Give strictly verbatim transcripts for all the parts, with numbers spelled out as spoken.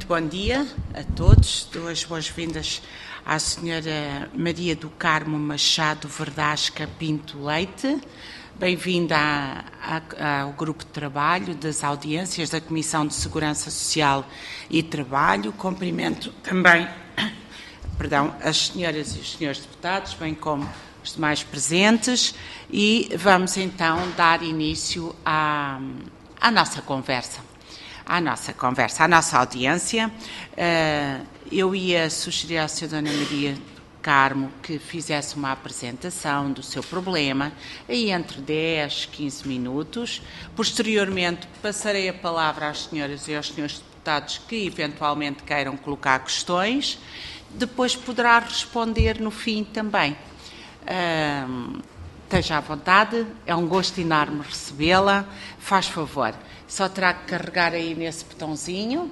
bom dia a todos. Dou as boas-vindas à senhora Maria do Carmo Machado Verdasca Pinto Leite. Bem-vinda ao grupo de trabalho das audiências da Comissão de Segurança Social e Trabalho. Cumprimento também perdão, as senhoras e os senhores deputados, bem como os demais presentes, e vamos então dar início à, à nossa conversa. À nossa conversa, à nossa audiência. Eu ia sugerir à senhora Dona Maria Carmo que fizesse uma apresentação do seu problema, aí entre dez, quinze minutos. Posteriormente, passarei a palavra às senhoras e aos senhores deputados que eventualmente queiram colocar questões. Depois poderá responder no fim também. Uh, esteja à vontade, é um gosto enorme recebê-la. Faz favor, só terá que carregar aí nesse botãozinho.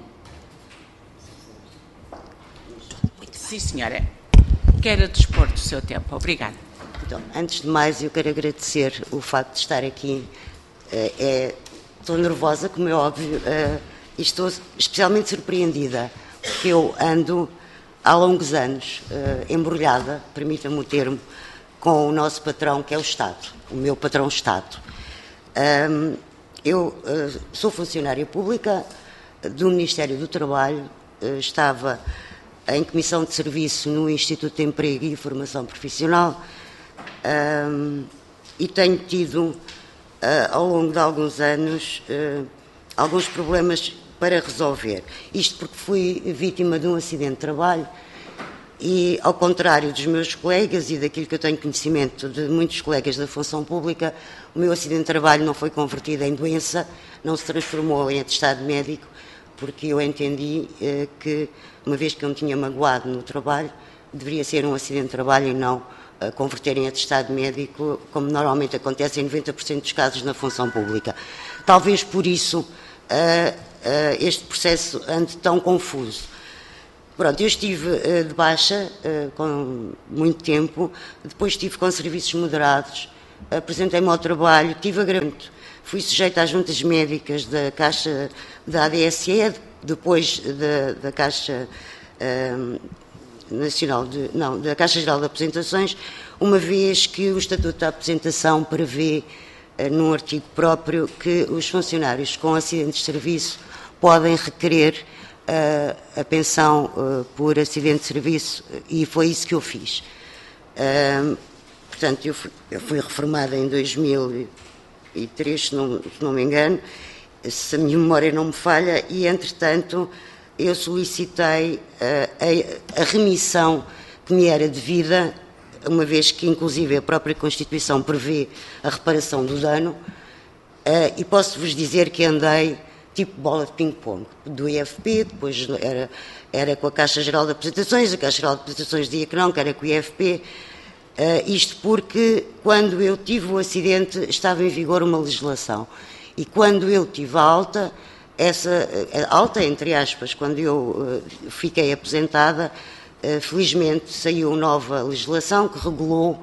Sim, senhora. Quero dispor do seu tempo. Obrigada. Então, antes de mais, eu quero agradecer o facto de estar aqui. É, é, estou nervosa, como é óbvio, é, e estou especialmente surpreendida, porque eu ando há longos anos é, embrulhada, permita-me o termo, com o nosso patrão, que é o Estado, o meu patrão-Estado. É, eu é, sou funcionária pública do Ministério do Trabalho, é, estava em comissão de serviço no Instituto de Emprego e Formação Profissional um, e tenho tido, uh, ao longo de alguns anos, uh, alguns problemas para resolver. Isto porque fui vítima de um acidente de trabalho e, ao contrário dos meus colegas e daquilo que eu tenho conhecimento de muitos colegas da função pública, o meu acidente de trabalho não foi convertido em doença, não se transformou em atestado médico, porque eu entendi eh, que, uma vez que eu me tinha magoado no trabalho, deveria ser um acidente de trabalho e não eh, converter em atestado médico, como normalmente acontece em noventa por cento dos casos na função pública. Talvez por isso eh, eh, este processo ande tão confuso. Pronto, eu estive eh, de baixa eh, com muito tempo, depois estive com serviços moderados, apresentei-me ao trabalho, tive agravamento. Fui sujeita às juntas médicas da Caixa da A D S E, depois da, da Caixa um, Nacional de, não, da Caixa Geral de Aposentações, uma vez que o Estatuto da Aposentação prevê, uh, num artigo próprio, que os funcionários com acidentes de serviço podem requerer uh, a pensão uh, por acidente de serviço, e foi isso que eu fiz. Uh, portanto, eu fui, eu fui reformada em dois mil e três, se não, se não me engano, se a minha memória não me falha, e, entretanto, eu solicitei uh, a, a remissão que me era devida, uma vez que, inclusive, a própria Constituição prevê a reparação do dano, uh, e posso-vos dizer que andei tipo bola de ping-pong, do I F P, depois era, era com a Caixa Geral de Apresentações, a Caixa Geral de Apresentações dizia que não, que era com o I F P. Uh, isto porque, quando eu tive o acidente, estava em vigor uma legislação. E quando eu tive a alta, essa uh, alta, entre aspas, quando eu uh, fiquei aposentada, uh, felizmente saiu nova legislação que regulou,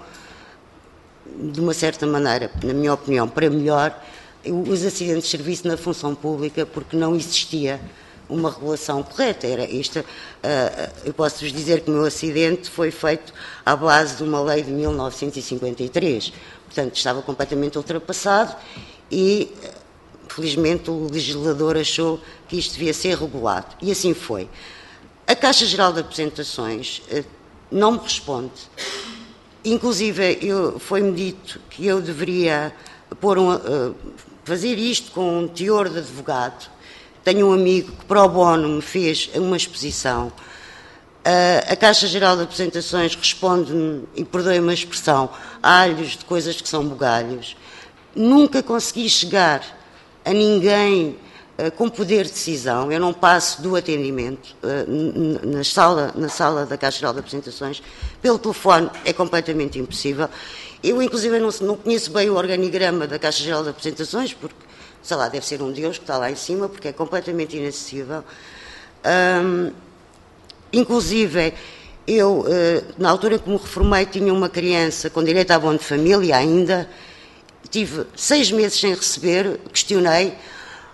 de uma certa maneira, na minha opinião, para melhor, os acidentes de serviço na função pública, porque não existia uma regulação correta. Era isto, uh, eu posso-vos dizer que o meu acidente foi feito à base de uma lei de mil novecentos e cinquenta e três, portanto estava completamente ultrapassado e, felizmente, o legislador achou que isto devia ser regulado, e assim foi. A Caixa Geral de Aposentações uh, não me responde, inclusive foi-me dito que eu deveria pôr um, uh, fazer isto com um teor de advogado. Tenho um amigo que, pro bono, me fez uma exposição. Uh, a Caixa Geral de Aposentações responde-me, e perdoe-me a expressão, a alhos de coisas que são bugalhos. Nunca consegui chegar a ninguém uh, com poder de decisão. Eu não passo do atendimento uh, na, sala, na sala da Caixa Geral de Aposentações. Pelo telefone é completamente impossível. Eu, inclusive, não, não conheço bem o organigrama da Caixa Geral de Aposentações, porque, sei lá, deve ser um Deus que está lá em cima, porque é completamente inacessível. Um, inclusive, eu, uh, na altura que me reformei, tinha uma criança com direito a abono de família ainda, tive seis meses sem receber, questionei,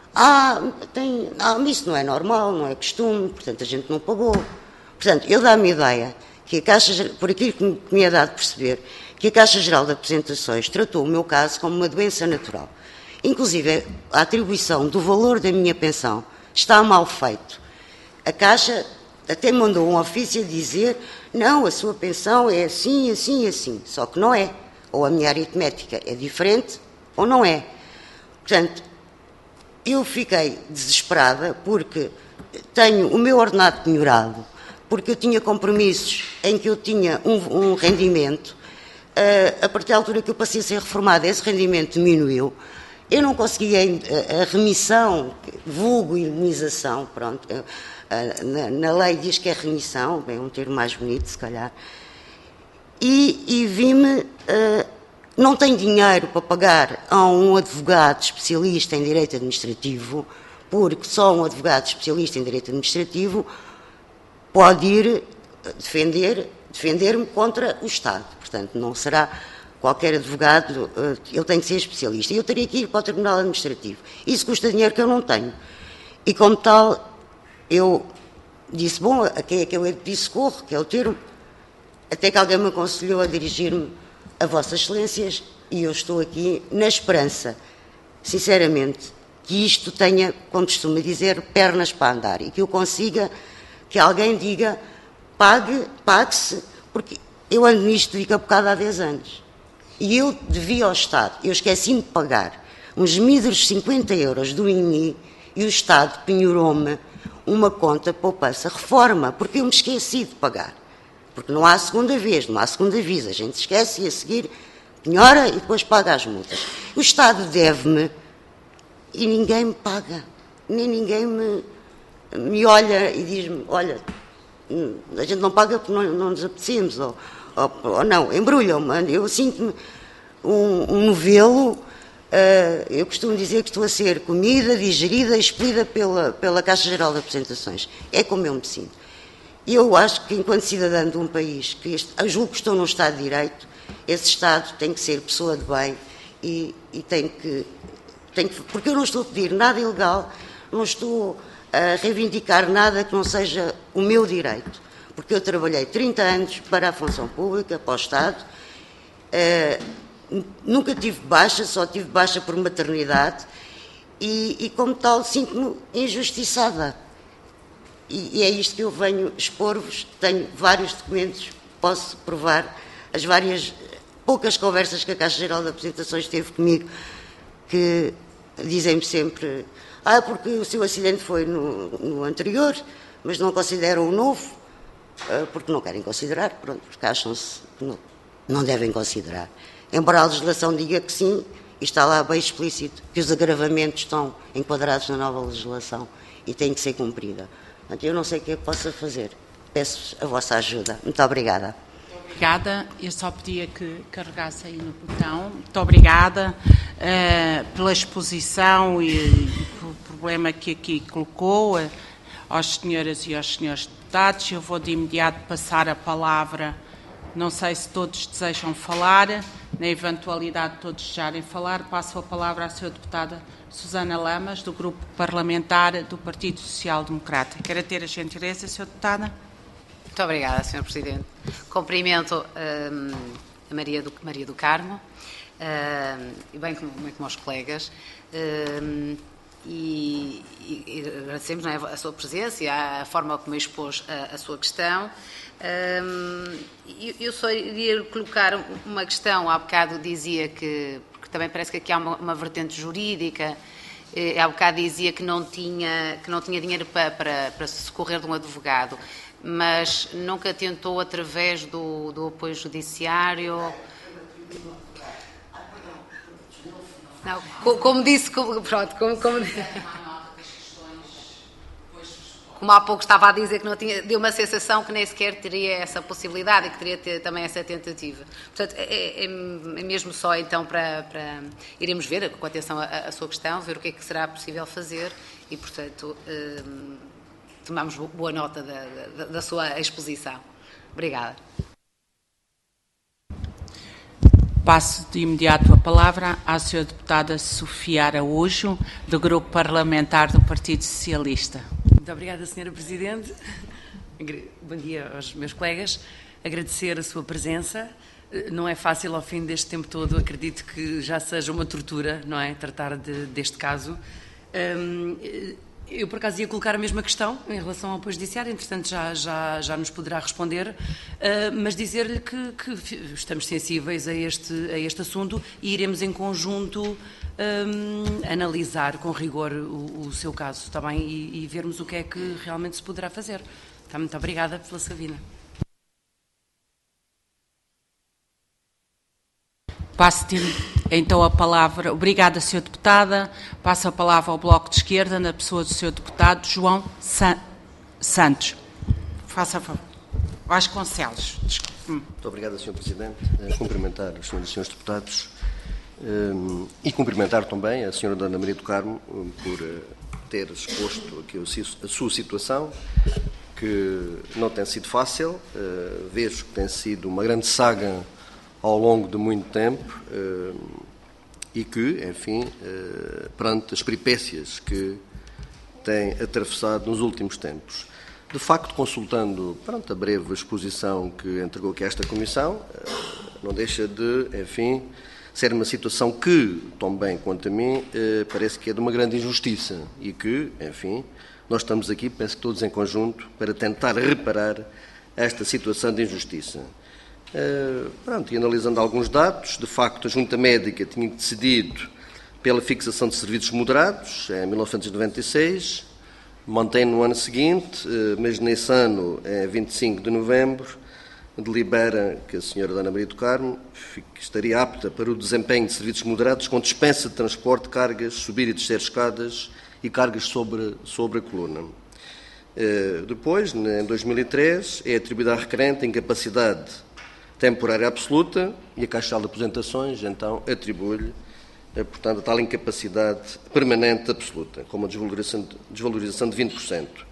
Ah, tem, ah, isso não é normal, não é costume, portanto a gente não pagou. Portanto, eu dá-me a ideia que a Caixa, por aquilo que me, que me é dado perceber, que a Caixa Geral de Apresentações tratou o meu caso como uma doença natural. Inclusive, a atribuição do valor da minha pensão está mal feito. A Caixa até mandou um ofício a dizer, não, a sua pensão é assim, assim, assim. Só que não é. Ou a minha aritmética é diferente, ou não é. Portanto, eu fiquei desesperada porque tenho o meu ordenado penhorado, porque eu tinha compromissos em que eu tinha um, um rendimento. Uh, a partir da altura que eu passei a ser reformada, esse rendimento diminuiu. Eu não conseguia a, a remissão, vulgo indenização, pronto. Eu, uh, na, na lei diz que é remissão, bem, um termo mais bonito, se calhar. E, e vi-me... Uh, não tenho dinheiro para pagar a um advogado especialista em direito administrativo, porque só um advogado especialista em direito administrativo pode ir defender, defender-me contra o Estado. Portanto, não será qualquer advogado, ele tem que ser especialista. E eu teria que ir para o Tribunal Administrativo. Isso custa dinheiro que eu não tenho. E, como tal, eu disse, bom, a quem é que eu hei de pedir socorro, que é o termo, até que alguém me aconselhou a dirigir-me a Vossas Excelências, e eu estou aqui na esperança, sinceramente, que isto tenha, como costuma dizer, pernas para andar, e que eu consiga, que alguém diga, pague, pague-se, porque eu ando nisto de bocado há dez anos. E eu devia ao Estado, eu esqueci-me de pagar uns míseros cinquenta euros do I N I, e o Estado penhorou-me uma conta poupança reforma, porque eu me esqueci de pagar. Porque não há segunda vez, não há segunda aviso. A gente esquece e a seguir penhora e depois paga as multas. O Estado deve-me e ninguém me paga. Nem ninguém me, me olha e diz-me, olha, a gente não paga porque não, não nos apetecemos. Ou, ou, ou não, embrulham-me. Eu sinto-me um, um novelo. Uh, eu costumo dizer que estou a ser comida, digerida e expelida pela, pela Caixa Geral de Apresentações. É como eu me sinto. Eu acho que, enquanto cidadã de um país, que este, eu julgo que estou num Estado de Direito, esse Estado tem que ser pessoa de bem e, e tem, que, tem que... Porque eu não estou a pedir nada ilegal, não estou a reivindicar nada que não seja o meu direito. Porque eu trabalhei trinta anos para a função pública, para o Estado, uh, nunca tive baixa, só tive baixa por maternidade e, e como tal, sinto-me injustiçada. E é isto que eu venho expor-vos. Tenho vários documentos, posso provar as várias, poucas conversas que a Caixa Geral de Apresentações teve comigo, que dizem-me sempre, ah, porque o seu acidente foi no, no anterior, mas não consideram o novo, porque não querem considerar, pronto, porque acham-se que não, não devem considerar. Embora a legislação diga que sim, e está lá bem explícito, que os agravamentos estão enquadrados na nova legislação e têm que ser cumprida. Eu não sei o que é que possa fazer. Peço a vossa ajuda. Muito obrigada. Obrigada. Eu só pedia que carregasse aí no botão. Muito obrigada uh, pela exposição e, e pelo problema que aqui colocou uh, às senhoras e aos senhores deputados. Eu vou de imediato passar a palavra. Não sei se todos desejam falar. Na eventualidade de todos desejarem falar, passo a palavra à senhora deputada Susana Lamas, do Grupo Parlamentar do Partido Social Democrata. Quero ter a gentileza, senhora deputada. Muito obrigada, senhor Presidente. Cumprimento um, a Maria do, Maria do Carmo, um, e bem como, bem como aos colegas, um, e, e, e agradecemos, não é, a sua presença e a, a forma como expôs a, a sua questão. Um, eu, eu só iria colocar uma questão. Há bocado dizia que, porque também parece que aqui há uma, uma vertente jurídica, há bocado dizia que não tinha, que não tinha dinheiro para, para, para se socorrer de um advogado, mas nunca tentou através do, do apoio judiciário. Não, como disse, como, pronto, como, como... Como há pouco estava a dizer que não tinha, deu uma sensação que nem sequer teria essa possibilidade e que teria ter também essa tentativa. Portanto, é, é, é mesmo só então para, para iremos ver com atenção a, a sua questão, ver o que é que será possível fazer e, portanto, eh, tomamos boa nota da, da, da sua exposição. Obrigada. Passo de imediato a palavra à senhora deputada Sofia Araújo, do Grupo Parlamentar do Partido Socialista. Muito obrigada, senhora Presidente. Bom dia aos meus colegas. Agradecer a sua presença. Não é fácil, ao fim deste tempo todo, acredito que já seja uma tortura, não é? Tratar de, deste caso. Um, eu, por acaso, ia colocar a mesma questão em relação ao apoio judiciário, entretanto já, já, já nos poderá responder, uh, mas dizer-lhe que, que estamos sensíveis a este, a este assunto e iremos em conjunto um, analisar com rigor o, o seu caso, está bem? E, e vermos o que é que realmente se poderá fazer. Tá, muito obrigada pela Sabina. Passo então a palavra, obrigada, senhora Deputada, passo a palavra ao Bloco de Esquerda, na pessoa do senhor Deputado João San... Santos. Faça favor. Vasconcelos. Desculpe. Muito obrigado, senhor Presidente. Uh, cumprimentar os senhores e senhores deputados um, e cumprimentar também a senhora Dona Maria do Carmo um, por uh, ter exposto aqui a sua situação, que não tem sido fácil. Uh, vejo que tem sido uma grande saga ao longo de muito tempo uh, e que, enfim, uh, perante as peripécias que tem atravessado nos últimos tempos. De facto, consultando perante a breve exposição que entregou aqui a esta Comissão, uh, não deixa de, enfim, ser uma situação que, tão bem quanto a mim, uh, parece que é de uma grande injustiça e que, enfim, nós estamos aqui, penso que todos em conjunto, para tentar reparar esta situação de injustiça. Uh, pronto, e analisando alguns dados, de facto a Junta Médica tinha decidido pela fixação de serviços moderados em mil novecentos e noventa e seis, mantém no ano seguinte, uh, mas nesse ano, em vinte e cinco de novembro, delibera que a senhora Dona Maria do Carmo estaria apta para o desempenho de serviços moderados com dispensa de transporte, cargas, subir e descer escadas e cargas sobre, sobre a coluna. Uh, depois, em dois mil e três, é atribuída à requerente a incapacidade temporária absoluta e a Caixa de Aposentações, então, atribui-lhe, portanto, a tal incapacidade permanente absoluta, com uma desvalorização de, desvalorização de vinte por cento.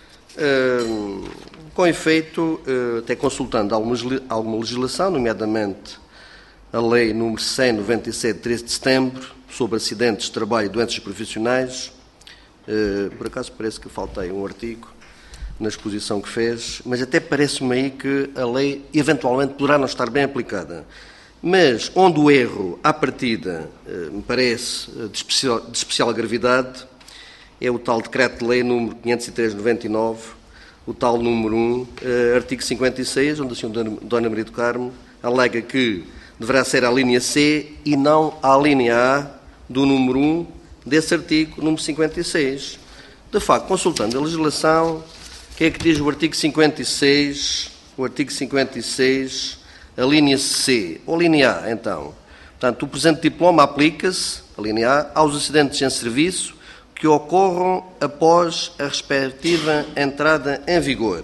Uh, com efeito, uh, até consultando alguma, alguma legislação, nomeadamente a Lei número cem, noventa e sete, treze de setembro, sobre acidentes de trabalho e doenças profissionais, uh, por acaso parece que faltei um artigo na exposição que fez, mas até parece-me aí que a lei eventualmente poderá não estar bem aplicada. Mas onde o erro, à partida, me parece de especial, de especial gravidade, é o tal Decreto-Lei número quinhentos e três de noventa e nove, o tal número um, artigo cinquenta e seis, onde a senhora Dona Maria do Carmo alega que deverá ser a linha C e não a linha A do número um desse artigo número cinquenta e seis. De facto, consultando a legislação, o que é que diz o artigo cinquenta e seis, o artigo cinquenta e seis, a linha C, ou linha A, então? Portanto, o presente diploma aplica-se, a linha A, aos acidentes em serviço que ocorram após a respectiva entrada em vigor.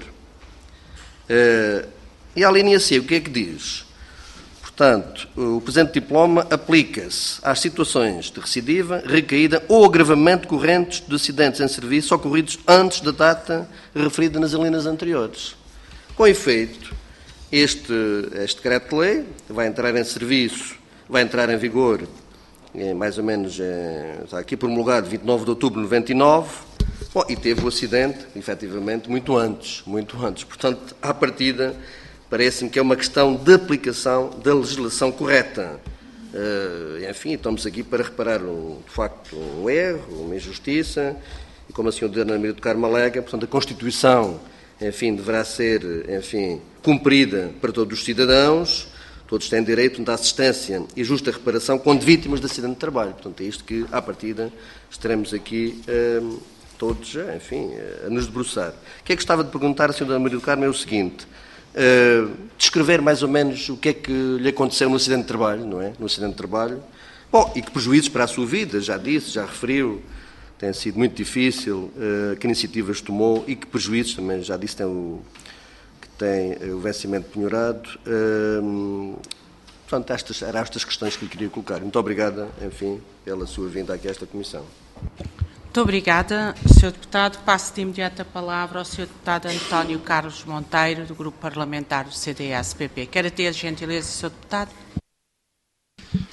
Uh, e a linha C, o que é que diz? Portanto, o presente diploma aplica-se às situações de recidiva, recaída ou agravamento correntes de acidentes em serviço ocorridos antes da data referida nas alíneas anteriores. Com efeito, este, este decreto-lei vai entrar em serviço, vai entrar em vigor, é, mais ou menos, é, está aqui promulgado vinte e nove de outubro de noventa e nove, bom, e teve o acidente, efetivamente, muito antes, muito antes. Portanto, à partida, parece-me que é uma questão de aplicação da legislação correta. Uh, enfim, estamos aqui para reparar, um, de facto, um erro, uma injustiça, e como a senhora Dona Maria do Carmo alega, portanto, a Constituição, enfim, deverá ser, enfim, cumprida para todos os cidadãos, todos têm direito à assistência e justa reparação quando vítimas de acidente de trabalho. Portanto, é isto que, à partida, estaremos aqui uh, todos, enfim, a nos debruçar. O que é que gostava de perguntar à senhora Dona Maria do Carmo é o seguinte: Uh, descrever mais ou menos o que é que lhe aconteceu no acidente de trabalho, não é? No acidente de trabalho. Bom, e que prejuízos para a sua vida, já disse, já referiu, tem sido muito difícil, uh, que iniciativas tomou e que prejuízos também, já disse, tem o, que tem o vencimento penhorado. Uh, portanto, estas, eram estas questões que lhe queria colocar. Muito obrigada, enfim, pela sua vinda aqui a esta Comissão. Muito obrigada, senhor Deputado. Passo de imediato a palavra ao senhor Deputado António Carlos Monteiro, do Grupo Parlamentar do C D S P P. Quer ter a gentileza, senhor Deputado?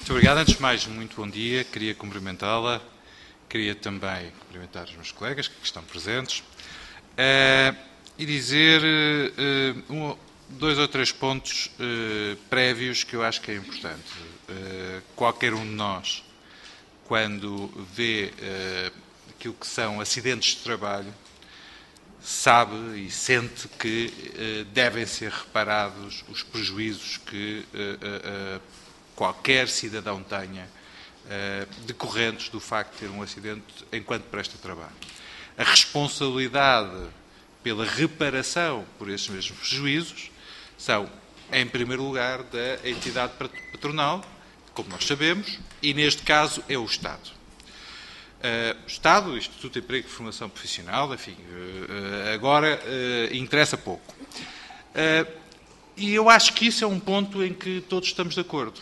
Muito obrigado. Antes de mais, muito bom dia. Queria cumprimentá-la. Queria também cumprimentar os meus colegas que estão presentes uh, e dizer uh, um, dois ou três pontos uh, prévios que eu acho que é importante. Uh, qualquer um de nós, quando vê uh, aquilo que são acidentes de trabalho, sabe e sente que uh, devem ser reparados os prejuízos que uh, uh, uh, qualquer cidadão tenha uh, decorrentes do facto de ter um acidente enquanto presta trabalho. A responsabilidade pela reparação por esses mesmos prejuízos são, em primeiro lugar, da entidade patronal, como nós sabemos, e neste caso é o Estado. Uh, o Estado, o Instituto de Emprego e Formação Profissional, enfim, uh, agora uh, interessa pouco. Uh, e eu acho que isso é um ponto em que todos estamos de acordo.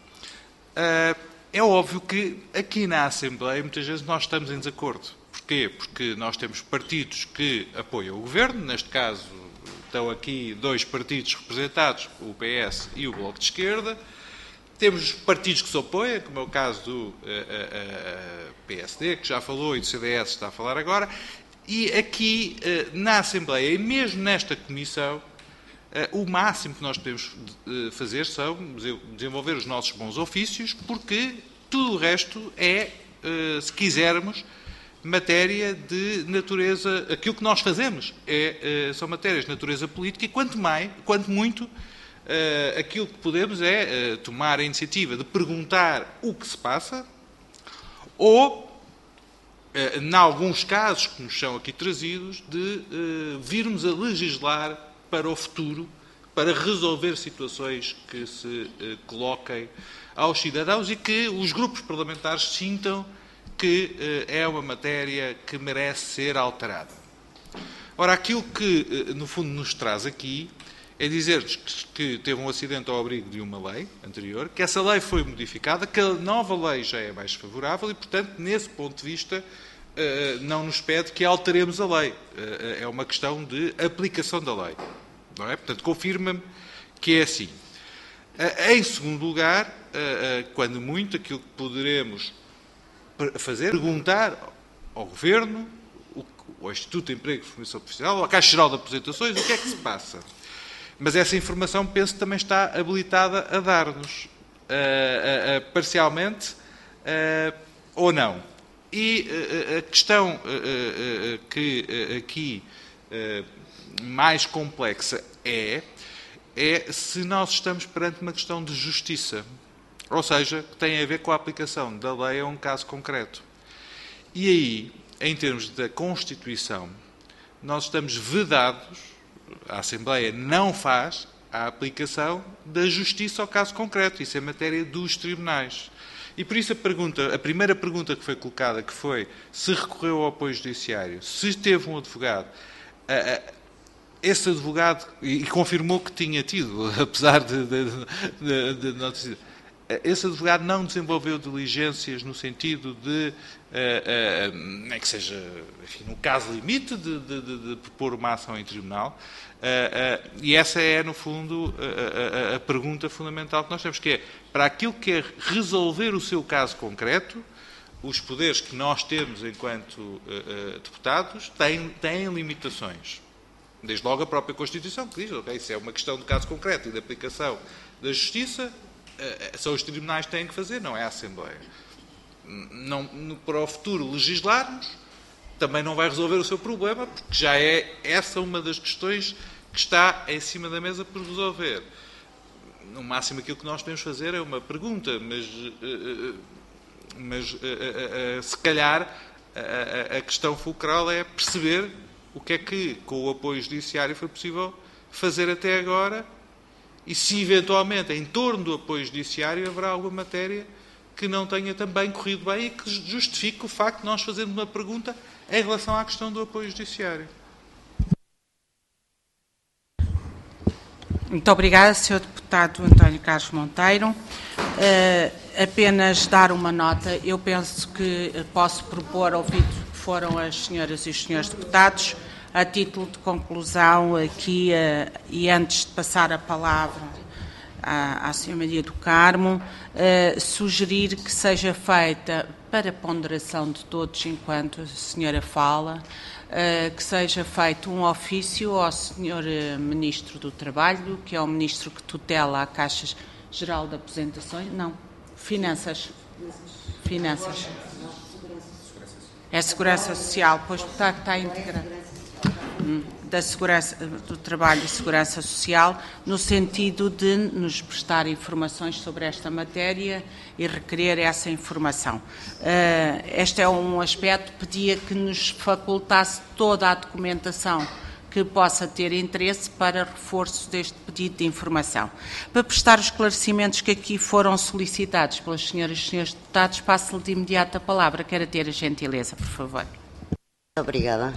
Uh, é óbvio que aqui na Assembleia muitas vezes nós estamos em desacordo. Porquê? Porque nós temos partidos que apoiam o Governo, neste caso estão aqui dois partidos representados, o P S e o Bloco de Esquerda. Temos partidos que se opõem, como é o caso do uh, uh, uh, P S D, que já falou, e do C D S está a falar agora. E aqui, uh, na Assembleia, e mesmo nesta Comissão, uh, o máximo que nós podemos uh, fazer são desenvolver os nossos bons ofícios, porque tudo o resto é, uh, se quisermos, matéria de natureza... Aquilo que nós fazemos é, uh, são matérias de natureza política e, quanto, mais, quanto muito... Uh, aquilo que podemos é uh, tomar a iniciativa de perguntar o que se passa ou, uh, em alguns casos que nos são aqui trazidos, de uh, virmos a legislar para o futuro, para resolver situações que se uh, coloquem aos cidadãos e que os grupos parlamentares sintam que uh, é uma matéria que merece ser alterada. Ora, aquilo que, uh, no fundo, nos traz aqui é dizer-nos que teve um acidente ao abrigo de uma lei anterior, que essa lei foi modificada, que a nova lei já é mais favorável e, portanto, nesse ponto de vista, não nos pede que alteremos a lei. É uma questão de aplicação da lei. Não é? Portanto, confirma-me que é assim. Em segundo lugar, quando muito, aquilo que poderemos fazer, perguntar ao Governo, ao Instituto de Emprego e Formação Profissional, à Caixa Geral de Aposentações, o que é que se passa. Mas essa informação, penso, também está habilitada a dar-nos, uh, uh, uh, parcialmente uh, ou não. E uh, a questão uh, uh, uh, que uh, aqui uh, mais complexa é, é se nós estamos perante uma questão de justiça, ou seja, que tem a ver com a aplicação da lei a um caso concreto. E aí, em termos da Constituição, nós estamos vedados, a Assembleia não faz a aplicação da justiça ao caso concreto. Isso é matéria dos tribunais. E por isso a, pergunta, a primeira pergunta que foi colocada, que foi se recorreu ao apoio judiciário, se teve um advogado, esse advogado, e confirmou que tinha tido, apesar de, de, de, de não ter, esse advogado não desenvolveu diligências no sentido de, uh, uh, nem que seja, enfim, no caso limite, de, de, de, de propor uma ação em tribunal. Uh, uh, e essa é, no fundo, a, a, a pergunta fundamental que nós temos, que é, para aquilo que é resolver o seu caso concreto, os poderes que nós temos enquanto uh, uh, deputados têm, têm limitações. Desde logo a própria Constituição, que diz, ok, isso é uma questão de caso concreto e de aplicação da justiça, são os tribunais que têm que fazer, não é a Assembleia. Não, para o futuro legislarmos, também não vai resolver o seu problema, porque já é essa uma das questões que está em cima da mesa por resolver. No máximo aquilo que nós podemos fazer é uma pergunta, mas, mas se calhar a questão fulcral é perceber o que é que, com o apoio judiciário, foi possível fazer até agora. E se, eventualmente, em torno do apoio judiciário, haverá alguma matéria que não tenha também corrido bem e que justifique o facto de nós fazermos uma pergunta em relação à questão do apoio judiciário. Muito obrigada, senhor Deputado António Carlos Monteiro. Uh, apenas dar uma nota. Eu penso que posso propor, ouvido que foram as senhoras e os senhores deputados, a título de conclusão aqui, uh, e antes de passar a palavra à, à senhora Maria do Carmo, uh, sugerir que seja feita, para ponderação de todos enquanto a senhora fala, uh, que seja feito um ofício ao senhor Ministro do Trabalho, que é o Ministro que tutela a Caixa Geral de Aposentações, não, Finanças, Finanças, é Segurança Social, pois está, está integrado. Hum. Da Segurança do Trabalho e Segurança Social, no sentido de nos prestar informações sobre esta matéria e requerer essa informação. Uh, este é um aspecto, pedia que nos facultasse toda a documentação que possa ter interesse para reforço deste pedido de informação. Para prestar os esclarecimentos que aqui foram solicitados pelas senhoras e senhores deputados, passo-lhe de imediato a palavra. Quero ter a gentileza, por favor. Obrigada.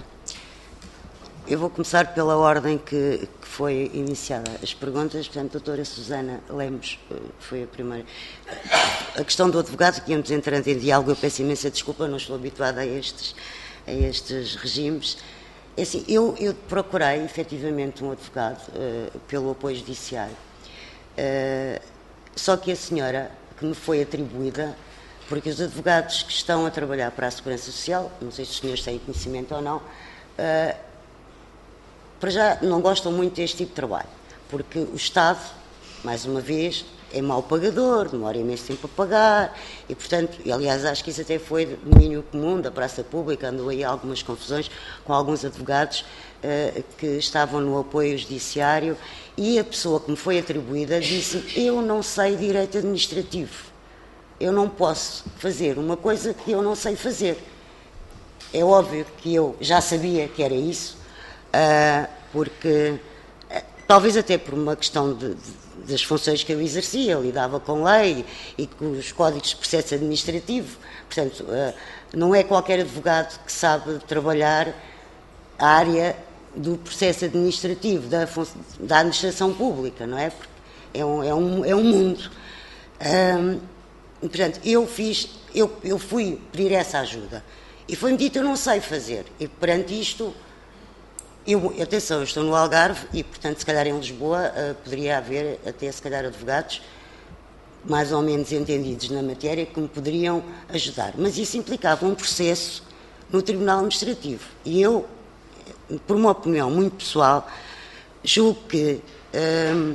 Eu vou começar pela ordem que, que foi iniciada as perguntas. Portanto, a doutora Susana Lemos foi a primeira. A questão do advogado, que íamos entrando em diálogo, eu peço imensa desculpa, não estou habituada a estes, a estes regimes. É assim, eu, eu procurei, efetivamente, um advogado uh, pelo apoio judiciário. Uh, só que a senhora, que me foi atribuída, porque os advogados que estão a trabalhar para a Segurança Social, não sei se os senhores têm conhecimento ou não, uh, para já não gostam muito deste tipo de trabalho, porque o Estado, mais uma vez, é mau pagador, demora imenso tempo a pagar, e portanto, e, aliás, acho que isso até foi domínio comum da praça pública, andou aí algumas confusões com alguns advogados uh, que estavam no apoio judiciário, e a pessoa que me foi atribuída disse: eu não sei direito administrativo, eu não posso fazer uma coisa que eu não sei fazer. É óbvio que eu já sabia que era isso, Uh, porque, uh, talvez até por uma questão de, de, das funções que eu exercia, eu lidava com lei e com os códigos de processo administrativo, portanto, uh, não é qualquer advogado que sabe trabalhar a área do processo administrativo, da, da administração pública, não é? Porque é um, é um, é um mundo. Um, portanto, eu fiz, eu, eu fui pedir essa ajuda e foi-me dito: eu não sei fazer, e perante isto, Eu, atenção, eu estou no Algarve e, portanto, se calhar em Lisboa uh, poderia haver até, se calhar, advogados mais ou menos entendidos na matéria que me poderiam ajudar. Mas isso implicava um processo no Tribunal Administrativo. E eu, por uma opinião muito pessoal, julgo que um,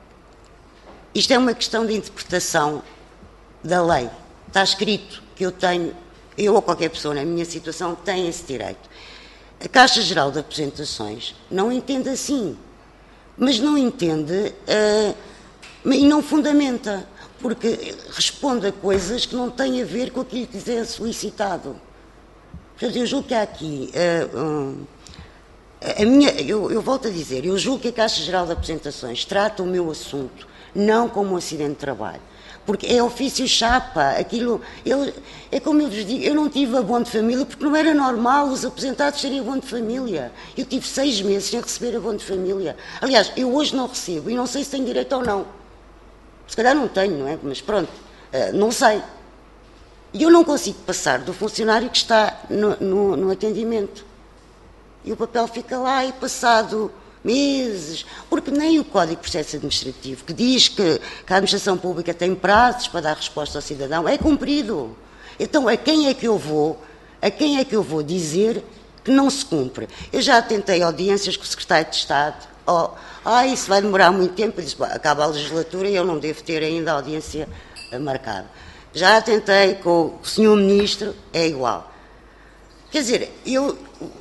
isto é uma questão de interpretação da lei. Está escrito que eu tenho, eu ou qualquer pessoa na minha situação tem esse direito. A Caixa Geral de Aposentações não entende assim, mas não entende uh, e não fundamenta, porque responde a coisas que não têm a ver com aquilo que lhes é solicitado. Portanto, eu julgo que há aqui, uh, um, a minha, eu, eu volto a dizer, eu julgo que a Caixa Geral de Aposentações trata o meu assunto não como um acidente de trabalho, porque é ofício chapa, aquilo, eu, é como eu vos digo, eu não tive abono de família porque não era normal os aposentados terem abono de família. Eu tive seis meses sem receber abono de família. Aliás, eu hoje não recebo e não sei se tenho direito ou não. Se calhar não tenho, não é? Mas pronto, uh, não sei. E eu não consigo passar do funcionário que está no, no, no atendimento. E o papel fica lá e passado meses, porque nem o Código de Processo Administrativo, que diz que, que a administração pública tem prazos para dar resposta ao cidadão, é cumprido. Então, a quem é que eu vou, a quem é que eu vou dizer que não se cumpre? Eu já tentei audiências com o Secretário de Estado, oh, ah, isso vai demorar muito tempo, eu disse, acaba a legislatura e eu não devo ter ainda a audiência marcada. Já tentei com o senhor Ministro, é igual. Quer dizer, eu...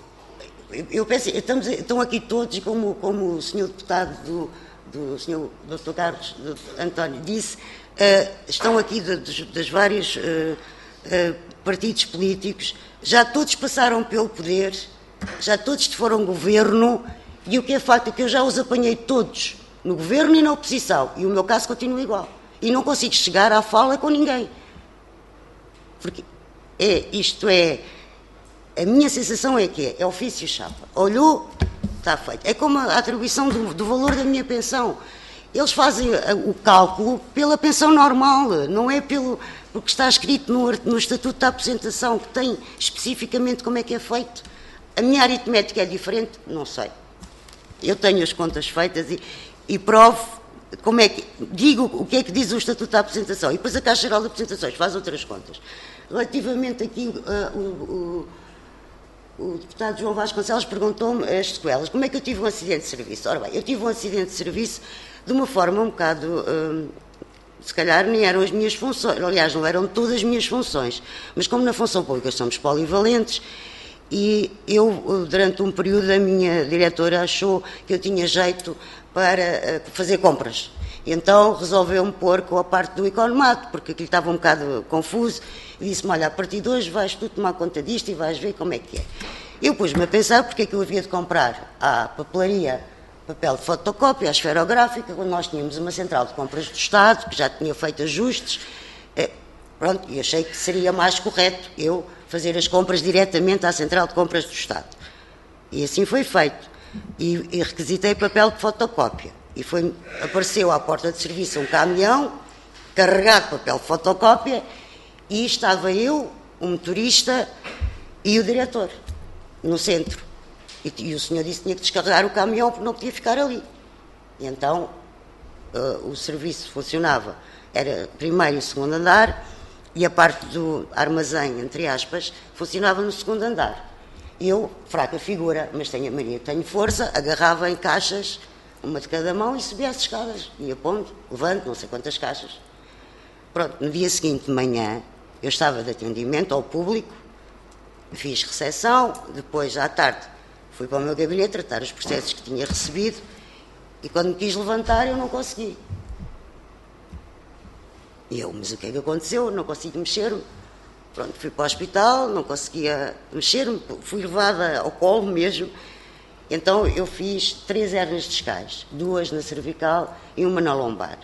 Eu penso, estamos, estão aqui todos, como, como o senhor deputado do, do senhor doutor Carlos do, António disse, uh, estão aqui de, de, das vários uh, uh, partidos políticos, já todos passaram pelo poder, já todos foram governo, e o que é facto é que eu já os apanhei todos, no governo e na oposição, e o meu caso continua igual. E não consigo chegar à fala com ninguém. Porque é, isto é... A minha sensação é que é, é ofício chapa. Olhou, está feito. É como a atribuição do, do valor da minha pensão. Eles fazem o cálculo pela pensão normal, não é pelo, porque está escrito no, no Estatuto da Aposentação, que tem especificamente como é que é feito. A minha aritmética é diferente? Não sei. Eu tenho as contas feitas e, e provo como é que, digo o que é que diz o Estatuto da Apresentação, e depois a Caixa Geral de Apresentações faz outras contas. Relativamente aqui, uh, o, o, o deputado João Vasconcelos perguntou-me as sequelas. Como é que eu tive um acidente de serviço? Ora bem, eu tive um acidente de serviço de uma forma um bocado, uh, se calhar nem eram as minhas funções, aliás, não eram todas as minhas funções, mas como na função pública somos polivalentes, e eu, durante um período, a minha diretora achou que eu tinha jeito para uh, fazer compras. Então resolveu-me pôr com a parte do economato, porque aquilo estava um bocado confuso, e disse-me, olha, a partir de hoje vais tu tomar conta disto e vais ver como é que é. Eu pus-me a pensar porque é que eu havia de comprar à papelaria papel de fotocópia, à esferográfica, quando nós tínhamos uma central de compras do Estado, que já tinha feito ajustes, é, pronto, e achei que seria mais correto eu fazer as compras diretamente à central de compras do Estado. E assim foi feito. E, e requisitei papel de fotocópia. E foi, apareceu à porta de serviço um caminhão carregado de papel de fotocópia e estava eu, o motorista e o diretor, no centro. E, e o senhor disse que tinha que descarregar o caminhão porque não podia ficar ali. E então uh, o serviço funcionava, era primeiro e segundo andar, e a parte do armazém, entre aspas, funcionava no segundo andar. Eu, fraca figura, mas tenho a mania, tenho força, agarrava em caixas, uma de cada mão, e subia as escadas. Ia pondo, levando, não sei quantas caixas. Pronto, no dia seguinte de manhã, eu estava de atendimento ao público, fiz recepção, depois, à tarde, fui para o meu gabinete tratar os processos que tinha recebido, e quando me quis levantar, eu não consegui. E eu, mas o que é que aconteceu? Não consigo mexer-me. Pronto, fui para o hospital, não conseguia mexer-me, fui levada ao colo mesmo. Então eu fiz três hérnias discais, duas na cervical e uma na lombar.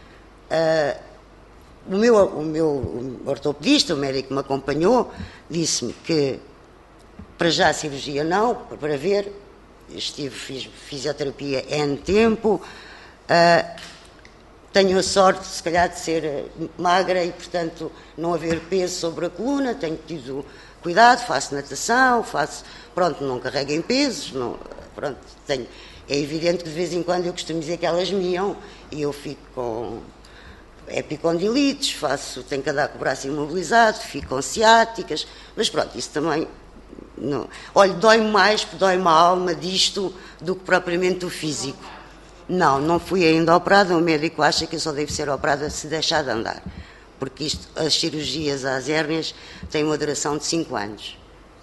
Uh, o, meu, o meu ortopedista, o médico que me acompanhou, disse-me que para já a cirurgia não, para ver, estive, fiz fisioterapia N tempo, uh, tenho a sorte, se calhar, de ser magra e, portanto, não haver peso sobre a coluna, tenho tido cuidado, faço natação, faço, pronto, não carrego em pesos, não, pronto, tenho, é evidente que de vez em quando eu costumo dizer que elas miam e eu fico com epicondilites, faço, tenho que andar com o braço imobilizado, fico com ciáticas, mas pronto, isso também, não. Olha, dói-me mais, dói-me a alma disto do que propriamente o físico. Não, não fui ainda operada, o médico acha que eu só devo ser operada se deixar de andar, porque isto, as cirurgias às hérnias têm uma duração de cinco anos.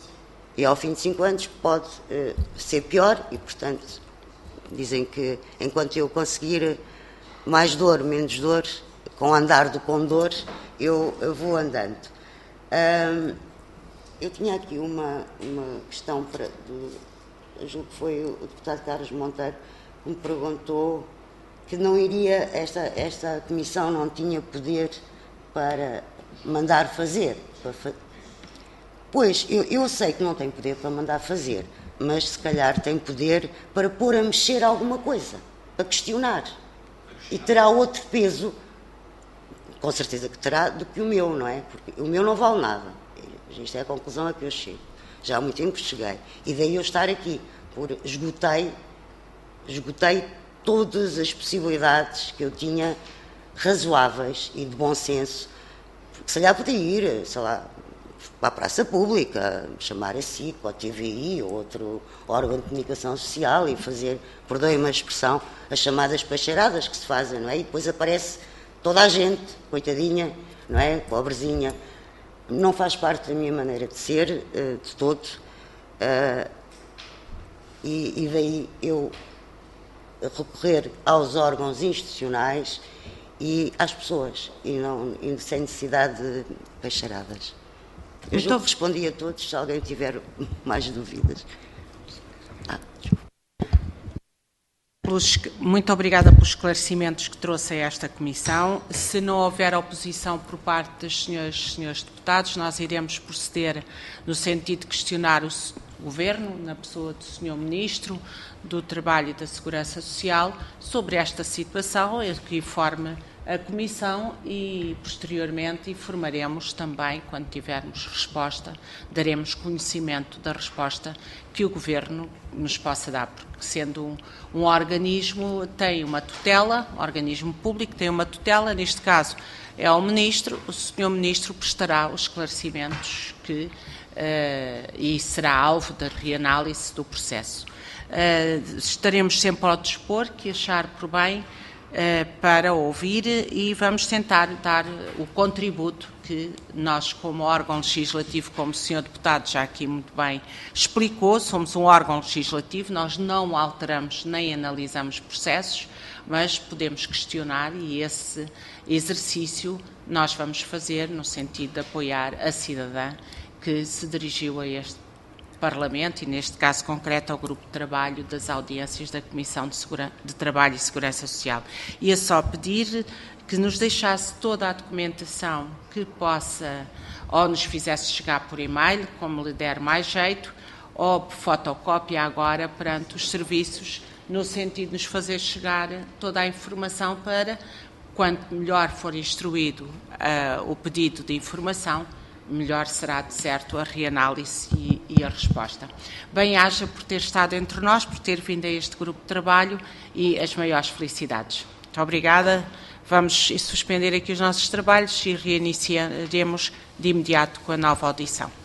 E ao fim de cinco anos pode uh, ser pior e, portanto, dizem que enquanto eu conseguir mais dor, menos dor, com andar do com dor, eu, eu vou andando. Um, eu tinha aqui uma, uma questão para, do, eu julgo que foi o deputado Carlos Monteiro, que me perguntou que não iria, esta, esta comissão não tinha poder para mandar fazer. Para fa... Pois, eu, eu sei que não tem poder para mandar fazer, mas se calhar tem poder para pôr a mexer alguma coisa, para questionar. E terá outro peso, com certeza que terá, do que o meu, não é? Porque o meu não vale nada. Isto é a conclusão a que eu chego. Já há muito tempo que cheguei. E daí eu estar aqui, por esgotei esgotei todas as possibilidades que eu tinha razoáveis e de bom senso, porque se calhar podia ir, sei lá, para a praça pública, chamar a SIC, ou a T V I, ou outro órgão de comunicação social e fazer, perdoem-me a expressão, as chamadas pacheiradas que se fazem, não é? E depois aparece toda a gente, coitadinha, não é? Pobrezinha. Não faz parte da minha maneira de ser, de todo, e, e daí eu recorrer aos órgãos institucionais e às pessoas, e não e sem necessidade de peixaradas. Eu então, já respondi a todos, se alguém tiver mais dúvidas. Ah, Muito obrigada pelos esclarecimentos que trouxe a esta comissão. Se não houver oposição por parte dos senhores e senhores deputados, nós iremos proceder no sentido de questionar o Governo, na pessoa do senhor Ministro do Trabalho e da Segurança Social, sobre esta situação e de que forma a Comissão e, posteriormente, informaremos também, quando tivermos resposta, daremos conhecimento da resposta que o Governo nos possa dar, porque sendo um, um organismo, tem uma tutela, um organismo público tem uma tutela, neste caso é ao Ministro, o senhor Ministro prestará os esclarecimentos que, uh, e será alvo da reanálise do processo. Uh, estaremos sempre ao dispor, que achar por bem, para ouvir, e vamos tentar dar o contributo que nós, como órgão legislativo, como o senhor Deputado já aqui muito bem explicou, somos um órgão legislativo, nós não alteramos nem analisamos processos, mas podemos questionar, e esse exercício nós vamos fazer no sentido de apoiar a cidadã que se dirigiu a este Parlamento e, neste caso concreto, ao Grupo de Trabalho das Audiências da Comissão de, Segura... de Trabalho e Segurança Social. E é só pedir que nos deixasse toda a documentação que possa, ou nos fizesse chegar por e-mail, como lhe der mais jeito, ou por fotocópia agora perante os serviços, no sentido de nos fazer chegar toda a informação para, quanto melhor for instruído uh, o pedido de informação, melhor será, de certo, a reanálise e, e a resposta. Bem-aja por ter estado entre nós, por ter vindo a este grupo de trabalho, e as maiores felicidades. Muito obrigada. Vamos suspender aqui os nossos trabalhos e reiniciaremos de imediato com a nova audição.